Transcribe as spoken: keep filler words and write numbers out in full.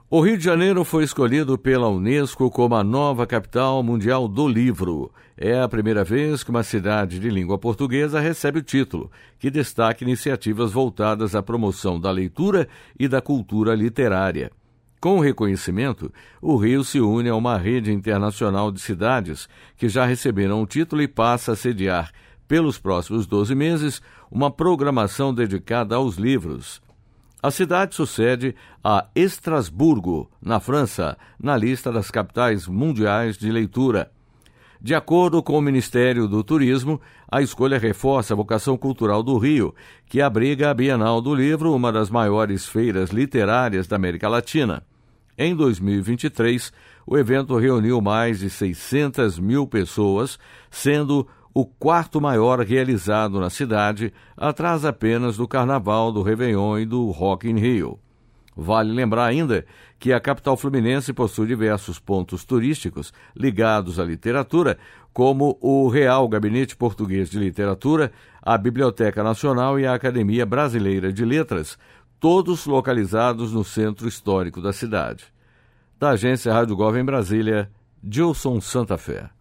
O Rio de Janeiro foi escolhido pela Unesco como a nova capital mundial do livro. É a primeira vez que uma cidade de língua portuguesa recebe o título, que destaca iniciativas voltadas à promoção da leitura e da cultura literária. Com o reconhecimento, o Rio se une a uma rede internacional de cidades que já receberam o título e passa a sediar, pelos próximos doze meses, uma programação dedicada aos livros. A cidade sucede a Estrasburgo, na França, na lista das capitais mundiais de leitura. De acordo com o Ministério do Turismo, a escolha reforça a vocação cultural do Rio, que abriga a Bienal do Livro, uma das maiores feiras literárias da América Latina. Em dois mil e vinte e três, o evento reuniu mais de seiscentas mil pessoas, sendo o quarto maior realizado na cidade, atrás apenas do Carnaval, do Réveillon e do Rock in Rio. Vale lembrar ainda que a capital fluminense possui diversos pontos turísticos ligados à literatura, como o Real Gabinete Português de Literatura, a Biblioteca Nacional e a Academia Brasileira de Letras, todos localizados no centro histórico da cidade. Da agência Rádio Gov em Brasília, Gilson Santa Fé.